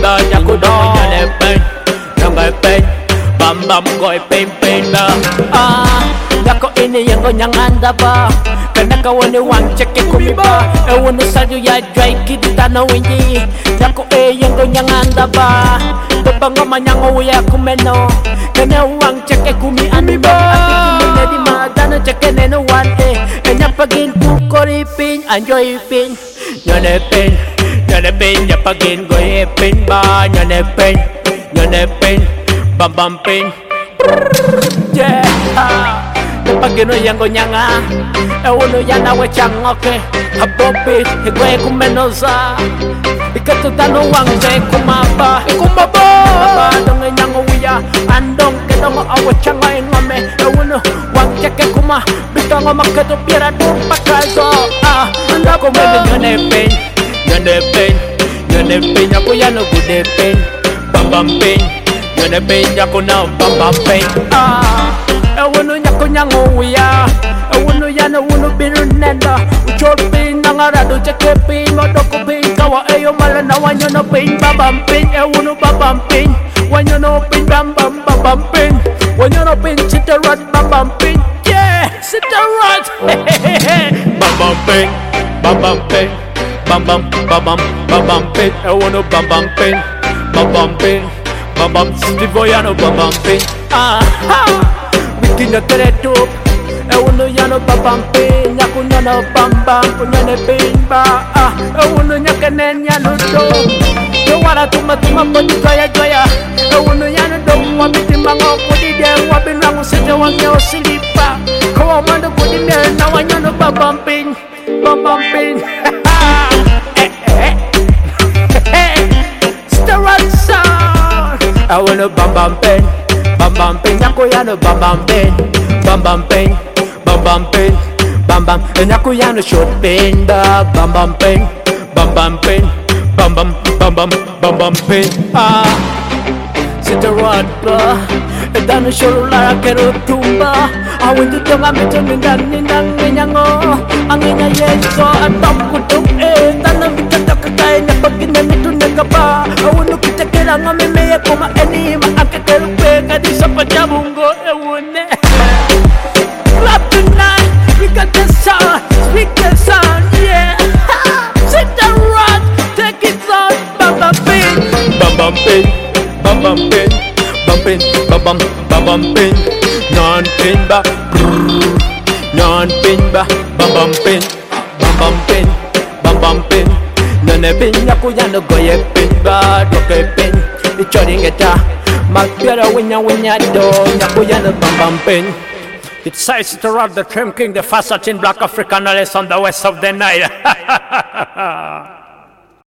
ba nyaku do nyane pen nanga pen bam bam goy pen pen ba nyako ini yang go nyanganda ba kana kawani wang cheke kumiba ewono saju ya dry kidi tano winji nyako yang go nyanganda ba banga manyango ya kumeno kana wang cheke kumi aniba apiki di madana cheke neno one enya pagin kukori pin enjoy pin nyane pen ya pagin goy pin ba nyane pen bam bam pen yeah pagino yango nyanga uno yana we changoke habobi ego kumenoza ikatutano wangze kumaba donge nyango wiya andong kedongo awe changa ngome uno wangche ke kuma bitongo maketo piera pakazo ndako mene nyane pen yako yano gude pen bam bam pen nyane pen yako na bam bam pen uno nyako nyango wiya uno yana uno binu nenda uchopi nangarado cheke pin modoko pin kawa eyo malana wanyono pin babam pin uno babam pin wanyono pin bam bam babam pin wanyono pin sitarat babam pin yeah sitarat babam pin babam pin babam pin uno babam pin babam stivoyano babam pin Kina teredo uno yano babam pin nyaku nyano bam bam punyane pin ba uno nyakene nyano do yo wala tuma poti gaya uno yano do wabiti mango kodi de wabinangu sete wangyo silipa ko mando kodi de na wanyano babam pin Starat sound uno bam pin nyako yano bam pen nyako yano short pen da bam pen sitarat ba dano shoro lara kero tumba awindu tonga meto nindang nyango angenya yeso atop kutuk dano bitato kakae na pagina meto nagaba awunu kita kera ngame meye kuma enima akakero pega di sa pajabungo ewune Clap tonight, we got the sound, speak the sound, yeah sit down right, take it on, bam pin non pin ba bam pin nane pin yaku yano goye pin ba doke pin ichoring eta magpiara winya do yaku yano bam pin. It says to rob the Trim King, the fast in Black African on the west of the Nile.